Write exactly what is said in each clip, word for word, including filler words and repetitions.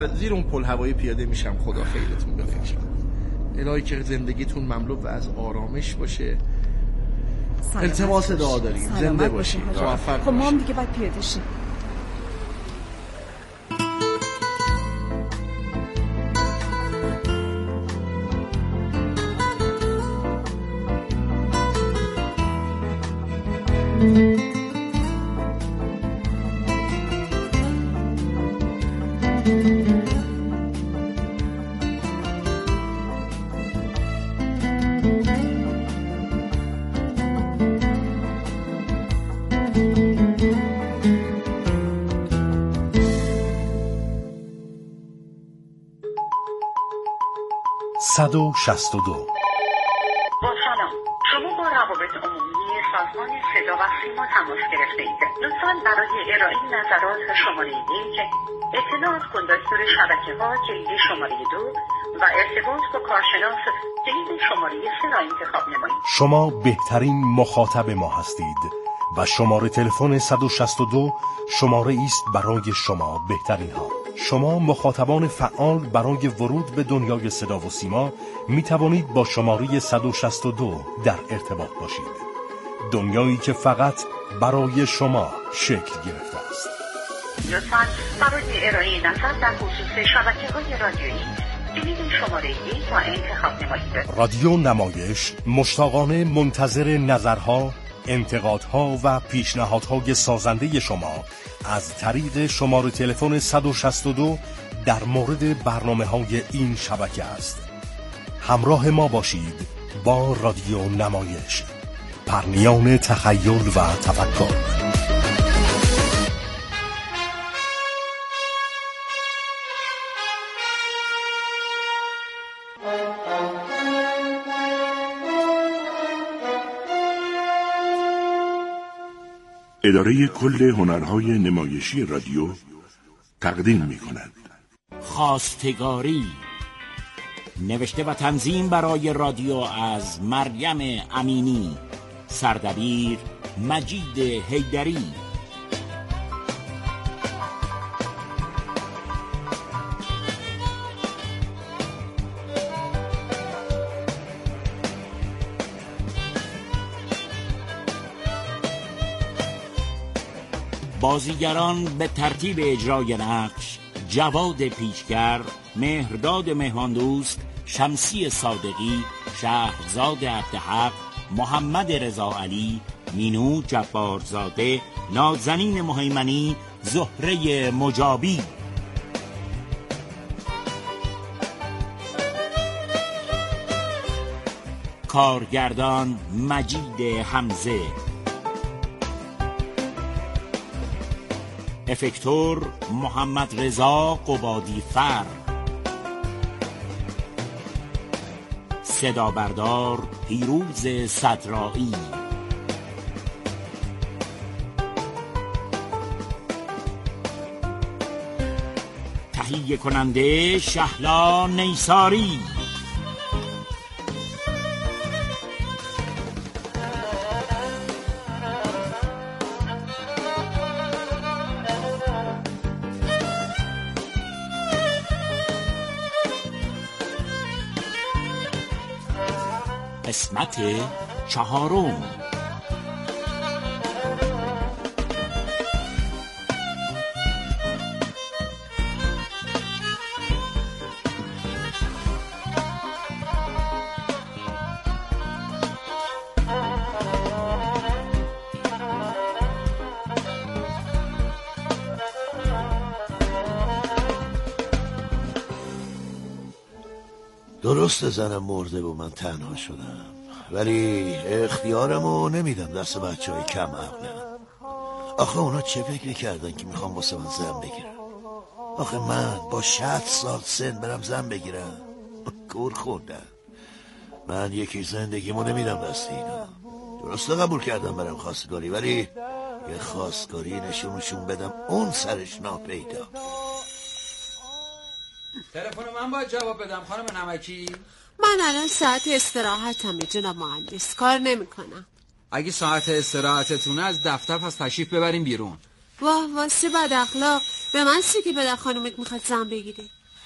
زیر اون پل هوایی پیاده میشم. خدا خیرتون بفرشه. الهی که زندگیتون مملو از آرامش باشه. التماس دعا داریم. زنده باشید. موفق باشید. خب ما هم دیگه باید پیاده شیم. صد و شصت و دو. با سلام، شما با روابط عمومی سازمان صدا و سیما تماس گرفته اید. لطفاً برای ارائه نظرات شماره یک، اطلاعات کندکتور شبکه ها کلید شماره دو و ارتباط با کارشناس کلید شماره سه را انتخاب نمایید. شما بهترین مخاطب ما هستید و شماره تلفن صد و شصت و دو شماره است برای شما بهترین ها. شما مخاطبان فعال برای ورود به دنیای صدا و سیما می توانید با شماره صد و شصت و دو در ارتباط باشید. دنیایی که فقط برای شما شکل گرفته است. لطفاً برای ارائه نظر در خصوص شبکه‌های رادیویی کلید شماره یک را انتخاب نمایید. رادیو نمایش مشتاقانه منتظر نظرها، انتقادها و پیشنهادهای سازنده شما از طریق شماره تلفن صد و شصت و دو در مورد برنامه‌های این شبکه است. همراه ما باشید با رادیو نمایش، پرنیان تخیل و تفکر. اداره کل هنرهای نمایشی رادیو تقدیم می کند خواستگاری، نوشته و تنظیم برای رادیو از مریم امینی، سردبیر مجید حیدری. بازیگران به ترتیب اجرای نقش: جواد پیچگر، مهرداد مهماندوست، شمسی صادقی، شهرزاد عبدحق، محمد رضا علی، مینو جبارزاده، نازنین مهیمنی، زهره مجابی. کارگردان مجید حمزه. افکتور محمد رضا قبادی فر. صدا بردار پیروز صدرایی. تهیه کننده شهلا نیساری. قسمت چهارم. درست زنم مرده و من تنها شدم، ولی اختیارمو نمیدم دست بچه های کم عقلم. آخه اونا چه فکر میکردن که میخوام واسه من زن بگیرم؟ آخه من با شصت سال سن برم زن بگیرم؟ کور خوردن. من یکی زندگیمو نمیدم دست اینا. درسته قبول کردم برم خواستگاری، ولی یه خواستگاری نشونشون بدم اون سرش ناپیدا. تلفن من باید جواب بدم خانم نمکی. من الان ساعت استراحتمه جناب مهندس، کار نمی کنم. اگه ساعت استراحتتونه از دفتر پس تشریف ببریم بیرون. واه واسه بد اخلاق. به من چی که پدر خانومت میخواد زن بگیری؟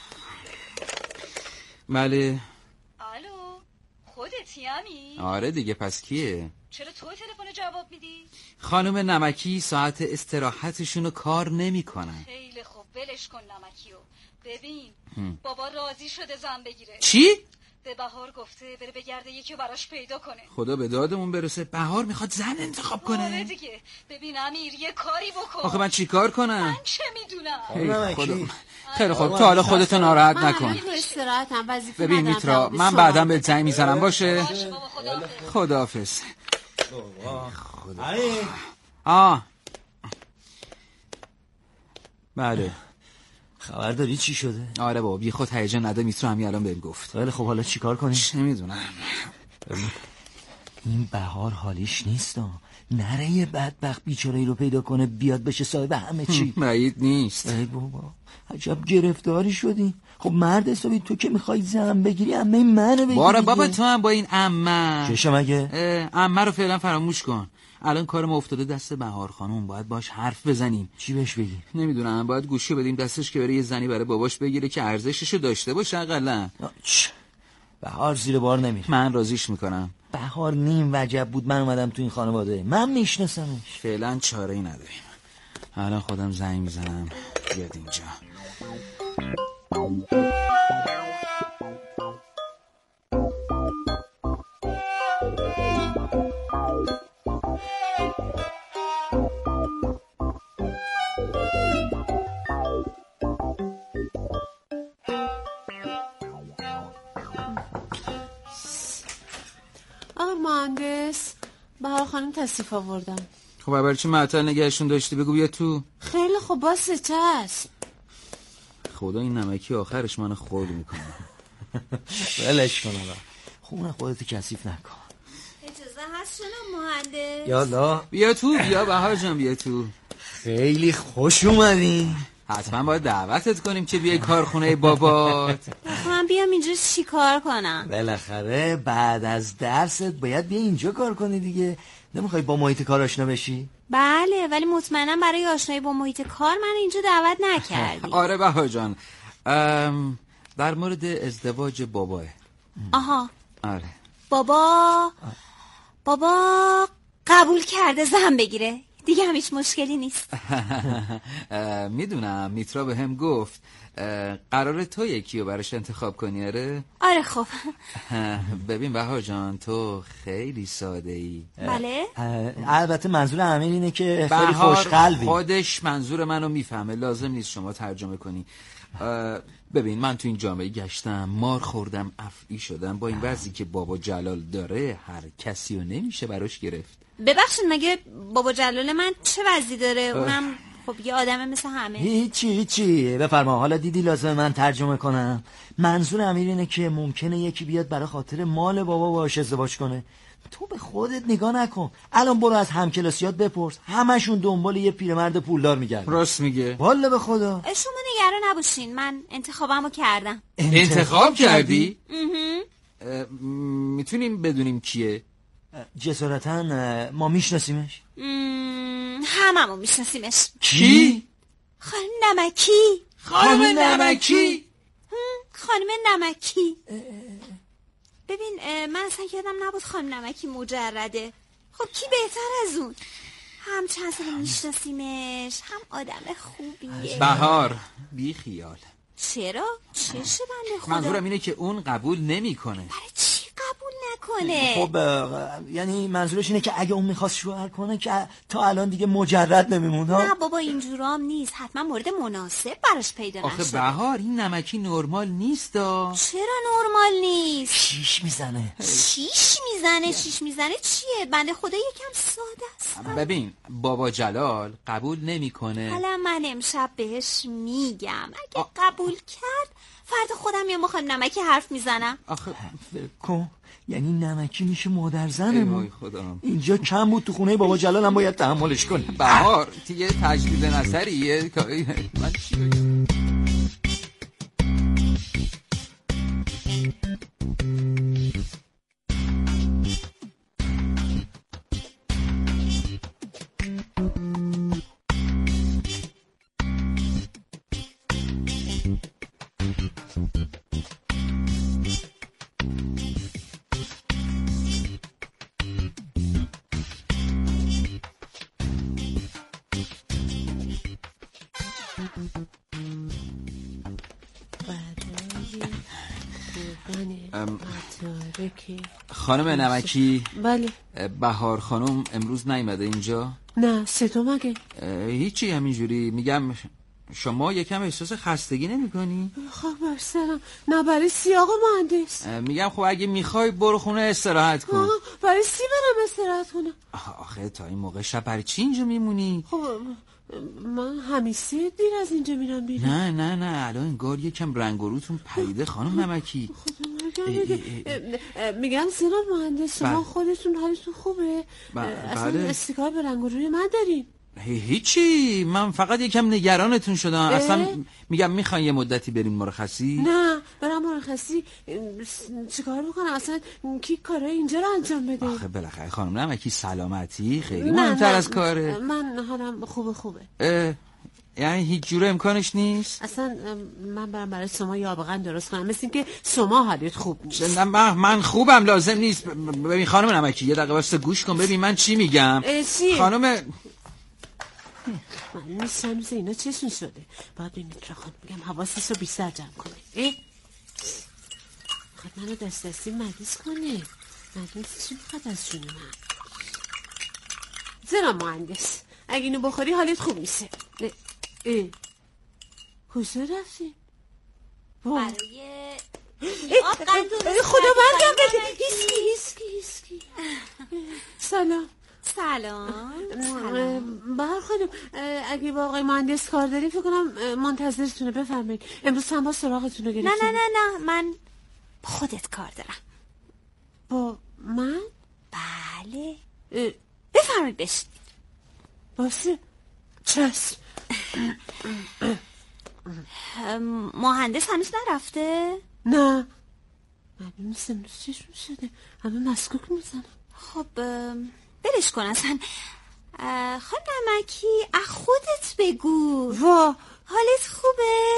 بله. الو خودتی همی؟ آره دیگه، پس کیه؟ چرا تو تلفن جواب میدی؟ خانم نمکی ساعت استراحتشونو کار نمیکنن. خیلی خوب ولش کن نمکیو. ببین هم. بابا راضی شده زن بگیره. چی؟ به بهار گفته بره بگرده یکی براش پیدا کنه. خدا به دادمون برسه. بهار میخواد زن انتخاب کنه. آره دیگه. ببین امیر یه کاری بکن. آخه من چی کار کنم؟ من چه میدونم؟ خدا. خیلی خوب تو حالا خودتو ناراحت نکن. من استراحتم وظیفه ببین میترا من بعداً به زنگ میزنم باشه. خداحافظ. خدا. آه بله. خبر داری چی شده؟ آره بابا بی خود هیجان نده. میترا همین الان بهم گفت. خیلی خب حالا چیکار کنیم؟ نمیدونم. این بهار حالیش نیست. نره یه بدبخت بیچاره‌ای رو پیدا کنه بیاد بشه صاحب همه چی. بعید نیست. ای بابا عجب گرفتاری شدی. خب مرد حسابی تو که میخوای زن بگیری عمه منو بگیری. باره بابا تو هم با این عمه. چشم اگه عمه رو فعلا فراموش کن. الان کار ما افتاده دست بهار خانم. باید باش حرف بزنیم. چی بهش بگی؟ نمیدونم. باید گوشی بدیم دستش که بره یه زنی برای باباش بگیره که ارزششو داشته باشه اقلا. بهار زیر بار نمیره. من راضیش میکنم. بهار نیم وجب بود من اومدم تو این خانواده. من میشناسمش. فعلا چاره‌ای نداریم. الان خودم زنگ میزنم بیاد اینجا. آقا مهندس بهار خانم تشریف آوردن. خب برای چی معطل نگهشون داشتی؟ بگو بیا تو. خیلی خوب باسه چشم. خدا این نمکی آخرش منو خورد میکنه. ولش کن آقا. خونه خودت کثیف نکن. اجازه هست شنم مهندس؟ یالا بیا تو. بیا بهار جان بیا تو. خیلی خوش اومدی. حتما باید دعوتت کنیم که بیای کارخونه بابات. من بیام اینجا چی کار کنم؟ بالاخره بعد از درست باید بیا اینجا کار کنی دیگه. نمیخوای با محیط کار آشنا بشی؟ بله ولی مطمئنم برای آشنایی با محیط کار من اینجا دعوت نکردی. آره بهار جان. در مورد ازدواج باباه. آها آره. بابا بابا قبول کرده زن بگیره دیگه. هم هیچ مشکلی نیست. میدونم میترا به هم گفت قراره تو یکی رو براش انتخاب کنی. آره آره خب. ببین بهار جان تو خیلی ساده ای. بله البته منظور امیر اینه که خیلی خوشقلبی. خودش منظور منو میفهمه. لازم نیست شما ترجمه کنی. ببین من تو این جامعه گشتم. مار خوردم افعی شدم. با این وضعی که بابا جلال داره هر کسی رو نمیشه براش گرفت. ببخشید مگه بابا جلال من چه وضعی داره؟ اونم خب یه آدمه مثل همه. هیچی هیچی بفرما. حالا دیدی لازمه من ترجمه کنم؟ منظور امیر اینه که ممکنه یکی بیاد برای خاطر مال بابا باهاش ازدواج کنه. تو به خودت نگاه نکن. الان برو از همکلاسیات بپرس. همشون دنبال یه پیرمرد پولدار میگردن. راست میگه. والا به خدا. شما نگران نباشین من انتخابمو کردم. انتخاب کردی؟ میتونیم بدونیم کیه؟ جسارتا ما میشناسیمش. هممون میشناسیمش. کی؟ خانم نمکی. خانم نمکی؟ خانم نمکی. ببین من اصلا یادم نبود خانم نمکی مجرده. خب کی بهتر از اون؟ هم چند سال میشناسیمش هم آدم خوبیه. بهار بی خیال. چرا؟ چشه بنده خدا؟ منظورم اینه که اون قبول نمیکنه. برای چی قبول نکنه؟ خب یعنی منظورش اینه که اگه اون میخواست شوهر کنه که تا الان دیگه مجرد نمیمونه. نه بابا اینجورام نیست. حتما مورد مناسب براش پیدا نشده. آخه بهار این نمکی نرمال نیست. چرا نرمال نیست؟ شیش میزنه. شیش میزنه؟ شیش میزنه چیه؟ بنده خدا یکم ساده است. ببین بابا جلال قبول نمیکنه. حالا من امشب بهش میگم اگه آ... قبول کرد فردا خودم یا مخوام نمکی حرف میزنم. آخه کن یعنی نمکی میشه مادر زنمون. خدا اینجا کم بود تو خونه بابا جلال هم باید تحملش کنی. بهار دیگه تجدید نظریه کاری من چی بگم. خانم نمکی. بله. بهار خانم امروز نیومده اینجا؟ نه سه مگه؟ هیچی، همینجوری میگم. شما یکم احساس خستگی نمی کنی؟ خب برسنم. نه برای سی آقا مهندس. میگم خب اگه میخوای برو خونه استراحت کن. آه برای سی برم استراحت کنم. آخه تا این موقع شب برای چی اینجا میمونی؟ خب من همیشه دیر از اینجا میرم بیرون. نه نه نه الان انگار یکم رنگ و روتون پریده خانم نمکی. میگم سینا مهندس شما خودتون حالتون خوبه؟ اصلا استیکار به رنگ و روی من دارین؟ هیچی، من فقط یکم نگرانتون شدم. اصلا میگم میخوان یه مدتی بریم مرخصی؟ نه برم مرخصی چیکار بکنم؟ اصلا کی کارای اینجا رو انجام بده؟ آخه بالاخره خانم نمکی سلامتی خیلی مهمتر از کاره. من حالم خوبه خوبه. یعنی هیچ جوره امکانش نیست؟ اصلا من برم برای شما یابقن درست کنم مثل این که شما حالت خوب نیست. من, من خوبم، لازم نیست. ببین خانم نمکی یه دقیقه واسه گوش کن ببین من چی میگم. چی؟ خانم من نیستم اینا چشون شده. باید به میترا خانم میگم حواسش رو بیشتر جمع کنه. اه خواهد منو دست دستی مریض کنه. مریض چی بخواد از جون من؟ زنم مهندس اگه اینو بخوری حالت خوب میشه. اه اه کجا رفتی؟ برای خدا مرگم بده. هیسکی هیسکی هیسکی. سلام. سلام. بهار خانم اگه با آقای مهندس کار داریم فکر کنم منتظرتونه. بفرمایید امروز هم با سراغتون رو گرفتیم. نه نه نه نه من با خودت کار دارم. با من؟ بله. بفرمایید بشید. باشه چشم. مهندس هنوز نرفته؟ نه معلوم نیست امروز چشم شده. همه مسکوک میزنم. خب برش کن اصلا. خانم نمکی از خودت بگو. وا حالت خوبه؟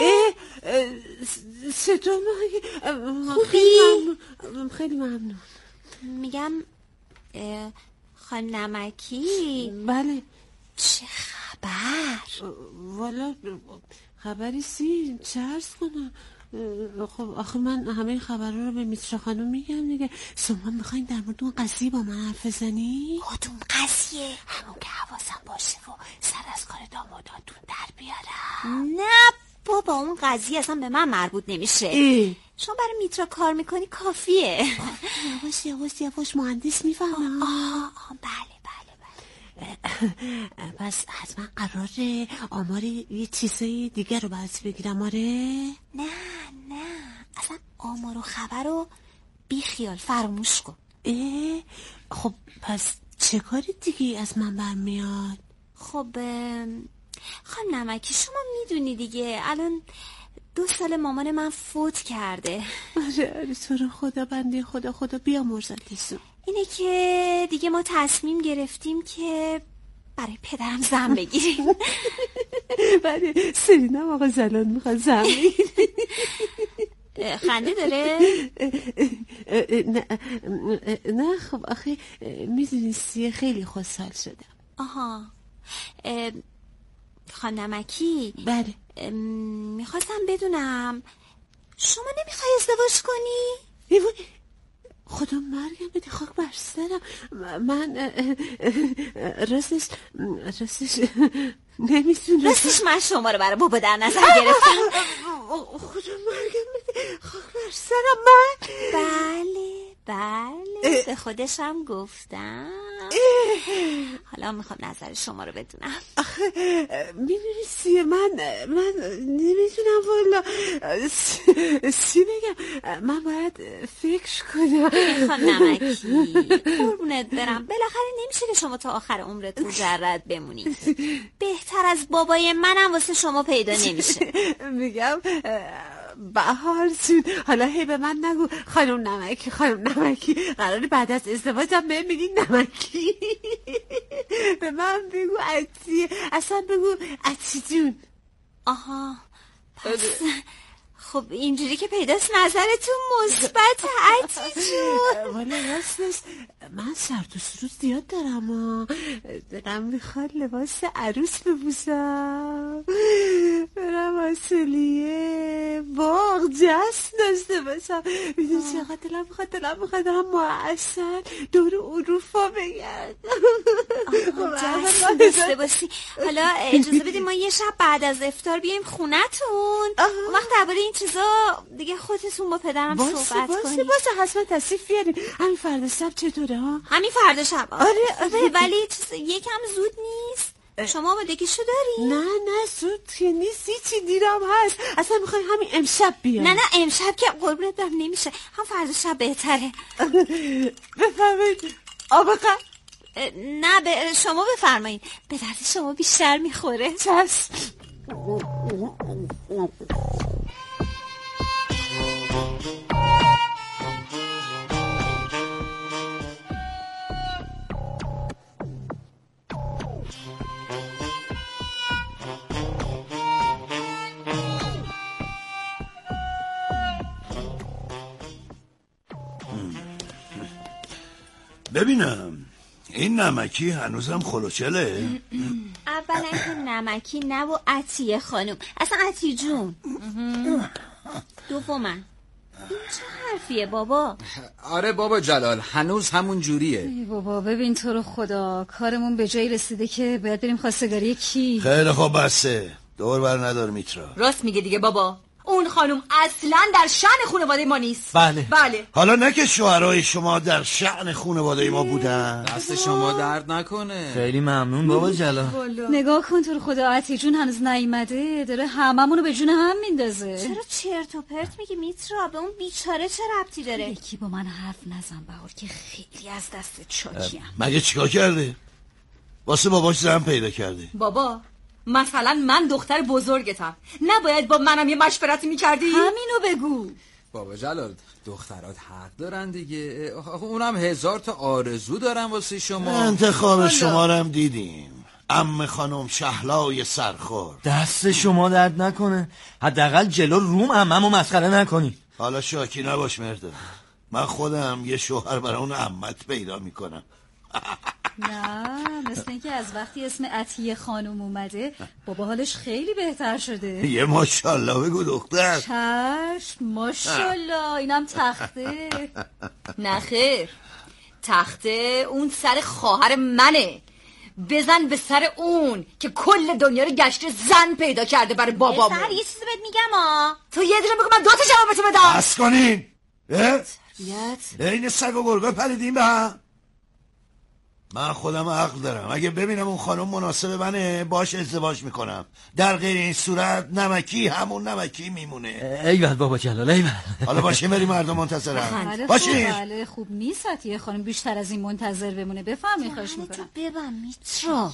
چطور خوبی؟ خیلی ممنون. میگم خانم نمکی. بله. چه خبر؟ والا خبری سی چه عرض کنم. خب آخه من همه خبرها رو به میترا خانم میگم دیگه. شما میخواین در مورد اون قضیه با من حرف بزنی؟ کدوم قضیه؟ همون که حواسم باشه و سر از کار داماداتون در بیارم. نه بابا اون قضیه اصلا به من مربوط نمیشه. ای. شما برای میترا کار میکنی کافیه. یواش یواش یواش مهندس میفهمم. آه آه بله پس حتما قراره آمار یه چیزای دیگر رو باید بگیرم. آره؟ نه نه اصلا آمار و خبر رو بی خیال فراموش کن. اه خب پس چه کاری دیگه از من برمیاد؟ خب خانم نمکی شما میدونی دیگه الان دو سال مامان من فوت کرده. آره آره تو رو خدا بنده خدا خدا بیامرزتشون. اینه که دیگه ما تصمیم گرفتیم که برای پدرم زن بگیریم. بله سرینم آقا زلان میخواد زن بگیریم. خنده داره؟ نه نه خب آخه میدونستی خیلی خوشحال شدم. آها خانم نمکی. بله میخواستم بدونم شما نمیخوای ازدواج کنی؟ دیوونه خدا مرگم بده خاک بر سرم. من راستش راستش نمیتونم. راستش من شما رو برای بابا در نظر گرفتم. خدا مرگم بده خاک بر سرم من. بله بله به خودشم گفتم. حالا میخوام نظر شما رو بدونم. آخه میدونی من من نمیتونم والا سی بگم. من باید فکر کنم. خانم نمکی قربونت برم بالاخره نمیشه که شما تا آخر عمرت مجرد بمونید. بهتر از بابای منم واسه شما پیدا نمیشه. میگم بهار جون حالا هی به من نگو خانم نمکی خانم نمکی. قراره بعد از ازدواجم بهم میگی نمکی. به من بگو عطیه. اصلا بگو عطی جون. آها پس خب اینجوری که پیداست نظرتون مثبت عطی جون. والا راستش من سرد و سرود زیاد دارم و دارم میخواد لباس عروس بپوشم برم واسلیه باغ جشن داشته باشم. میدونی چقدر دلم میخواد دلم میخواد دارم معسل دور اروپا بگردم. جشن داشته باشی. حالا اجازه بدیم ما یه شب بعد از افطار بیایم خونتون، اون وقت درباره این چیزا دیگه خودتون با پدرم صحبت کنید. باشه باشه حتما تشریف بیاریم. همین فردا شب چطوره ها؟ همین فردا شب. آره آره ولی یکم زود نیست؟ شما آمادگیشو داری؟ نه نه زود که نیست، چی دیرم هست. اصلا میخوای همین امشب بیایم؟ نه نه امشب که قربونت برم نمیشه، هم فردا شب بهتره. بفرمایید آبا قند. نه ب... شما بفرمایید، به درد شما بیشتر میخوره. چشم. ببینم این نمکی هنوزم خلوچله؟ اولا که نمکی نه و عطیه خانم، اصلا عطیه جون. دوما این چه حرفیه بابا؟ آره بابا جلال هنوز همون جوریه. ای بابا ببین تو رو خدا کارمون به جایی رسیده که باید بریم خواستگاری کی. خیلی خوب بسه، دور بر ندار میترا. راست میگه دیگه بابا، اون خانم اصلا در شأن خانواده ما نیست. بله بله. حالا نه که شوهرای شما در شأن خانواده ما بودن. دست شما درد نکنه. خیلی ممنون بابا جلال. نگاه کن تو رو خدا عطیه جون هنوز نیومده، داره هممونو به جون هم میندازه. چرا چرت و پرت میگی میترا؟ به اون بیچاره چه ربطی داره؟ یکی با من حرف نزن بهار که خیلی از دست چاکیم. مگه چیکار کرده؟ واسه باباش زن پیدا کرده. بابا مثلا من دختر بزرگتم، نباید با منم یه مشورتی میکردی؟ همینو بگو. بابا جلال دخترات حق دارن دیگه، اونم هزار تا آرزو دارن واسه شما. انتخاب شما رو هم دیدیم، عمه خانم شهلای سرخور. دست شما درد نکنه، حداقل جلو روم عممو مسخره نکنی. حالا شاکی نباش مرده، من خودم یه شوهر برای اون عمت پیدا میکنم. نه مثل اینکه از وقتی اسم عطیه خانم اومده بابا حالش خیلی بهتر شده. یه ماشاءالله بگو دختر. چشم ماشاءالله، اینم تخته. نه خیر، تخته اون سر خواهر منه. بزن به سر اون که کل دنیا رو گشته زن پیدا کرده برای بابامون. سر یه چیزی بهت میگم ها، تو یه دونه بگو من دو تا جوابتو بدم. بس کنین. تربیت این سگ و گرگا پریدین به هم. من خودم عقل دارم، اگه ببینم اون خانم مناسب منه باش ازدواج میکنم، در غیر این صورت نمکی همون نمکی میمونه. ایول بابا جلال ایول. حالا باشیم بریم مردم منتظرم. باشیم. بله خوب نیست عطیه خانم بیشتر از این منتظر بمونه. بفهمی خواهش میکنم. ببن میترا.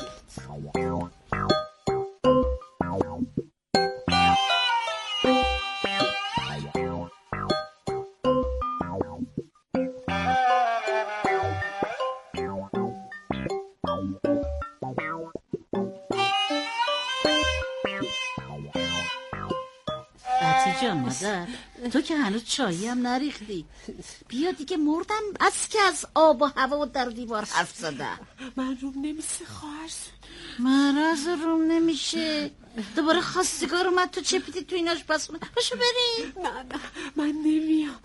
جان مادر تو که هنوز چایی هم نریختی، بیا دیگه مردم از که از آب و هوا و در دیوار حرف زدم. من روم نمیشه خواهرش. من از روم نمیشه. دوباره خواستگار اومد تو چپیتی تو ایناش پس باشو بریم. نه نه من نمیام.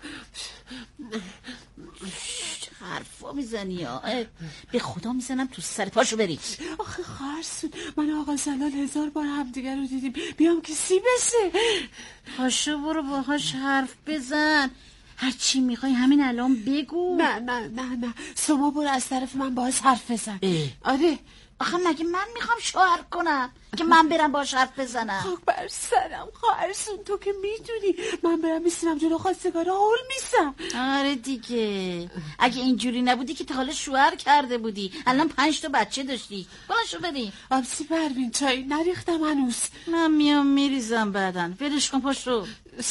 حرفا میزنی ها، به خدا میزنم تو سر. پاشو بریم. آخه خواهرسون من آقا جلال هزار بار همدیگر رو دیدیم، بیام که سی بشه. پاشو برو باهاش حرف بزن، هر چی میخوای همین الان بگو. نه نه نه نه شما برو از طرف من باهاش حرف بزن. آره آخه مگه من میخوام شوهر کنم که من برم باهاش حرف بزنم؟ خاک بر سرم خواهرسون، تو که میدونی من برم میسینم جلو خواستگارا هول میسم. آره دیگه اگه اینجوری نبودی که تا حالا شوهر کرده بودی، الان پنج تا بچه داشتی. باشو بریم. آبسی پروین چای نریختم هنوز. من میام میریزم بعدن. ولش کن پاشو.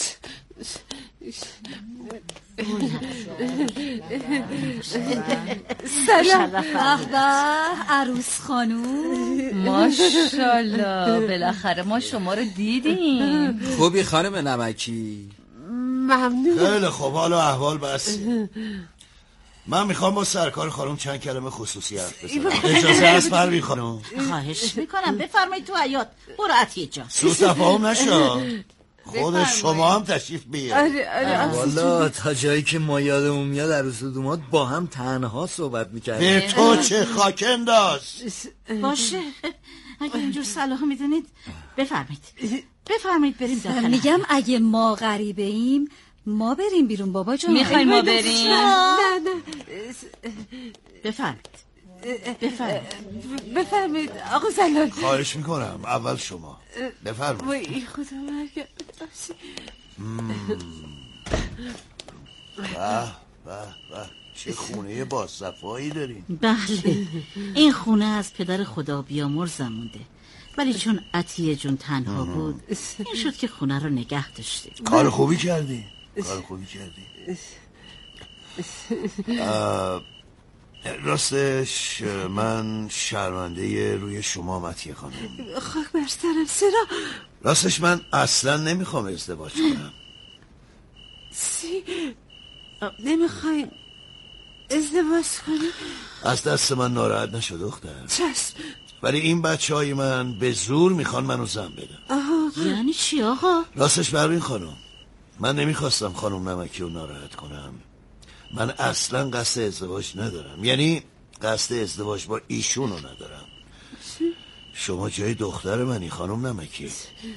سلام. به به عروس خانوم، ماشاءالله بالاخره ما شما رو دیدیم. خوبی خانم نمکی؟ ممنون. خیلی خوب، حال و احوال بس. من میخوام با سرکار خانم چند کلمه خصوصی حرف بزنم. اجازه هست پروین خانم؟ خواهش میکنم بفرمایید تو حیاط. برو عطیه جان. سوء تفاهم نشه. خود شما هم تشریف بیار. آره آره والا تا جایی که ما یادمون میاد عروس و دومات با هم تنها صحبت میکردیم. به تو چه خاک انداز. باشه اگه اینجور صلاح میدونید بفرمایید بفرمایید بریم داخل. میگم اگه ما غریبه ایم ما بریم بیرون بابا جان. میخوای ما بریم؟ نه نه بفرمایید بفرمایید بفرمایید آقا زلال. خواهش میکنم اول شما بفرمایید. وای خدا مرگم. به به به چه خونه با صفایی دارین. بله این خونه از پدر خدا بیامرزم مونده، ولی چون عطیه جون تنها بود این شد که خونه رو نگه داشتیم. کار خوبی کردی کار خوبی کردی. راستش من شرمنده روی شما عطیه خانم. خاک بر سرم. چرا؟ راستش من اصلا نمیخوام ازدواج کنم. سی نمیخواین ازدواج کنی؟ از دست من ناراحت نشد دختر. چشم. ولی این بچه های من به زور میخوان منو زن بدن. آها. یعنی چی آقا؟ راستش برین خانم من نمیخواستم خانم نمکی رو ناراحت کنم. من اصلا قصد ازدواج ندارم، یعنی قصد ازدواج با ایشونو ندارم. شما جای دختر منی خانم نمکی.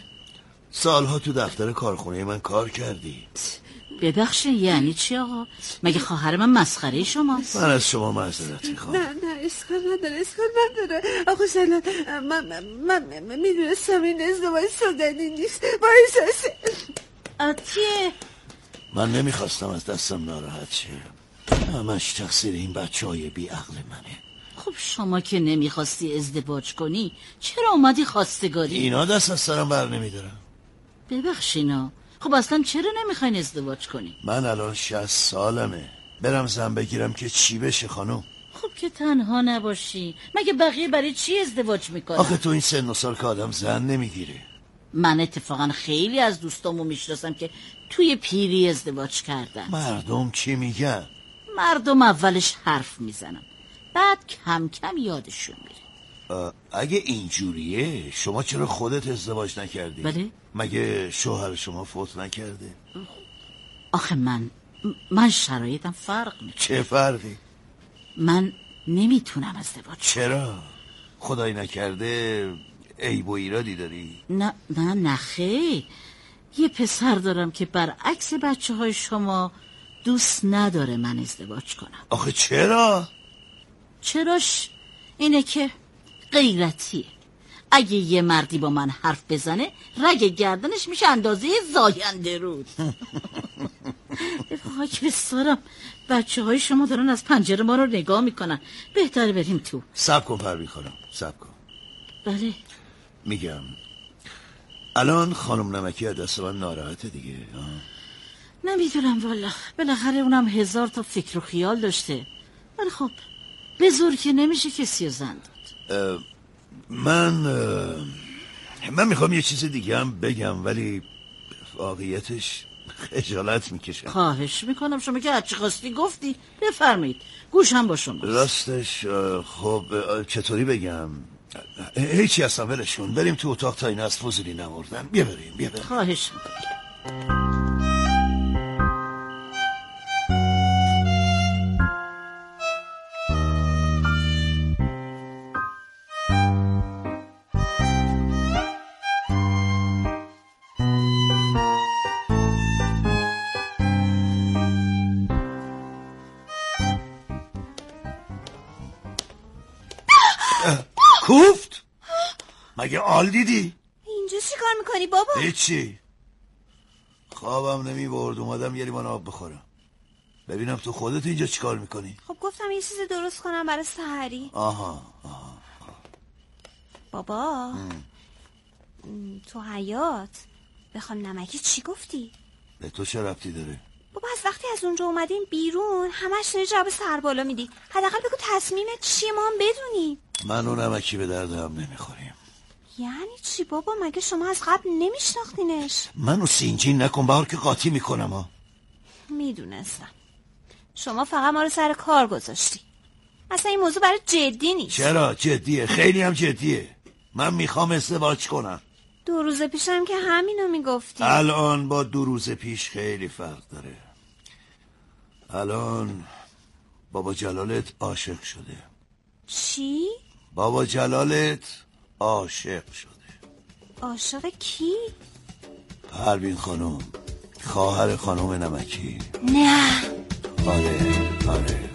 سالها تو دفتر کارخونه من کار کردی. ببخشید یعنی چی آقا؟ مگه خواهر من مسخره شماست؟ من از شما معذرت میخوام. نه نه اشکال نداره اشکال نداره آقا زلال. من من میدونستم این ازدواج شدنی نیست. با احساسه عطیه من نمیخواستم از دستم ناراحت شه. همش تقصیر این بچه های بی عقل منه. خب شما که نمیخواستی ازدواج کنی چرا اومدی خواستگاری؟ اینا دست از سرم بر نمیدارم. ببخشینا خب اصلا چرا نمیخواین ازدواج کنی؟ من الان شصت سالمه. برم زن بگیرم که چی بشه خانم؟ خب که تنها نباشی. مگه بقیه برای چی ازدواج میکنن؟ آخه تو این سن و سال که آدم زن نمیگیره. من اتفاقا خیلی از دوستامو میشناسم که توی پیری ازدواج کردن. مردم چی میگن؟ مردم اولش حرف میزنن بعد کم کم یادشون میره. اگه اینجوریه شما چرا خودت ازدواج نکردی؟ بله؟ مگه شوهر شما فوت نکرده؟ آخه من من شرایطم فرق میکنه. چه فرقی؟ من نمیتونم ازدواج. چرا؟ خدای نکرده عیب و ایرادی داری؟ نه نه نخیر. یه پسر دارم که برعکس بچه های شما دوست نداره من ازدواج کنم. آخه چرا؟ چراش اینه که غیرتیه. اگه یه مردی با من حرف بزنه رگ گردنش میشه اندازه زاینده رود. خاک بسارم بچه های شما دارن از پنجره ما رو نگاه میکنن. بهتره بریم تو. صبر کن پروین خانم صبر کن. بله میگم الان خانم نمکی از دست من ناراحته دیگه. نمیدونم والا بالاخره اونم هزار تا فکر و خیال داشته، ولی خب به زور که نمیشه کسی رو زن داد. من من میخوام یه چیز دیگه هم بگم ولی واقعیتش خجالت میکشم. خواهش میکنم شما که هرچی خواستی گفتی بفرمایید گوشم با شما. راستش خب چطوری بگم هیچی اصلا ولش کن. بریم تو اتاق تا این از فضولی نمردن. بیا بریم بیا بریم. خواهش میکنم. کوفت؟ مگه آل دیدی؟ اینجا چی کار میکنی بابا؟ هیچی. خوابم نمی برد اومدم یه لیوان آب بخورم. ببینم تو خودت اینجا چی کار میکنی؟ خب گفتم یه چیز درست کنم برای سحری. آها آها بابا تو حیات به خانم نمکی چی گفتی؟ به تو چه ربطی داره؟ بابا از وقتی از اونجا اومدیم بیرون همش نه جواب سر بالا میدی. حداقل بگو تصمیمت چیه ما هم بدونیم. من و نمکی به درد هم نمیخوریم. یعنی چی بابا؟ مگه شما از قبل نمیشناختینش؟ منو سینجین نکن بهار که قاطی میکنم ها. میدونستم شما فقط ما رو سر کار گذاشتی. اصلا این موضوع برای جدی نیست. چرا جدیه؟ خیلی هم جدیه. من میخوام ازدواج کنم. دو روز پیشم که همینو میگفتی. الان با دو روز پیش خیلی فرق داره. الان بابا جلالت عاشق شده. چی؟ بابا جلالت عاشق شده. عاشق کی؟ پروین خانم، خواهر خانم نمکی. نه. آره آره.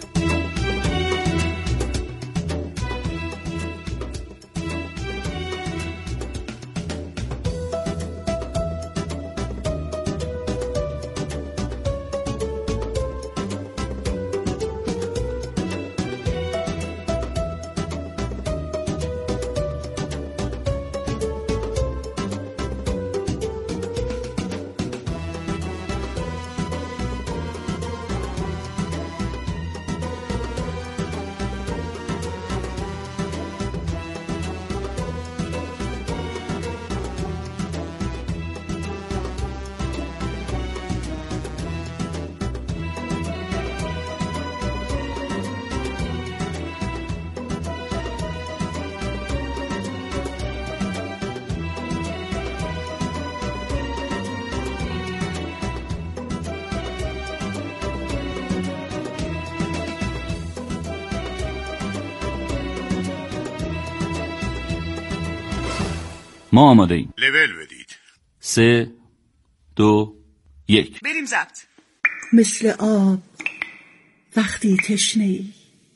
ما آماده ایم. لول بدید. سه دو یک بریم ضبط. مثل آب وقتی تشنه‌ای،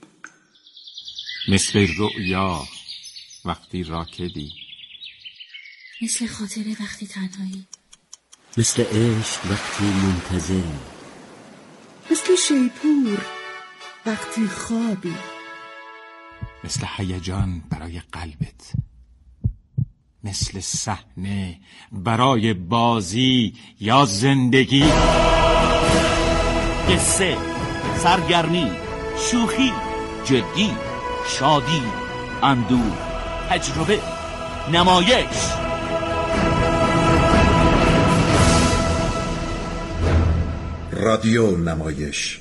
مثل رؤیا وقتی راکدی، مثل خاطره وقتی تنهایی، مثل عشق وقتی منتظری، مثل شیپور وقتی خوابی، مثل هیجان برای قلبت، مثل صحنه برای بازی یا زندگی. قصه، سرگرمی، شوخی، جدی، شادی، اندوه، تجربه، نمایش. رادیو نمایش.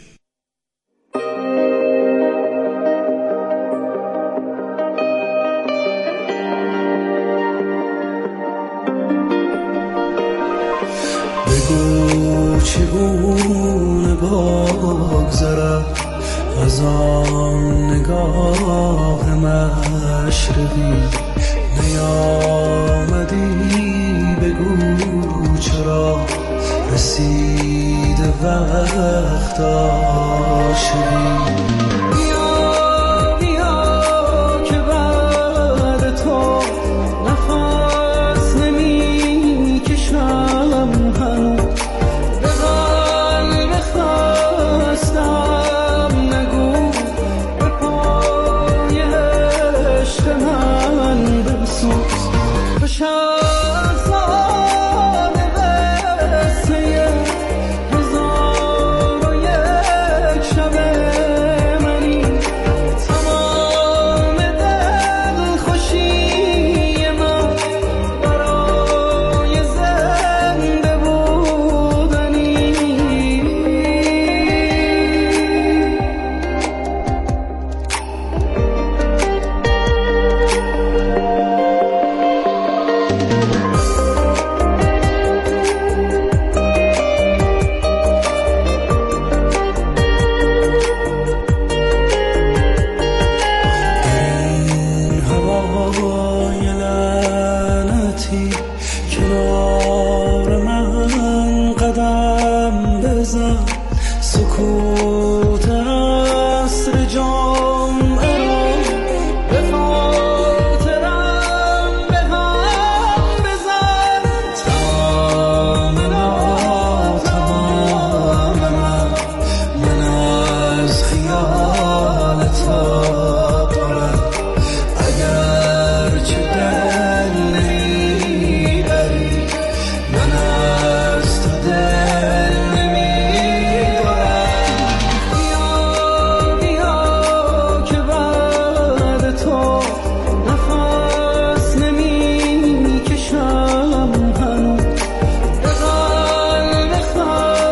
بگو چگونه بگذرد از آن نگاه مشرقی، نیامدی بگو چرا رسید وقت عاشقی. کنار من قدم بزن، سکوت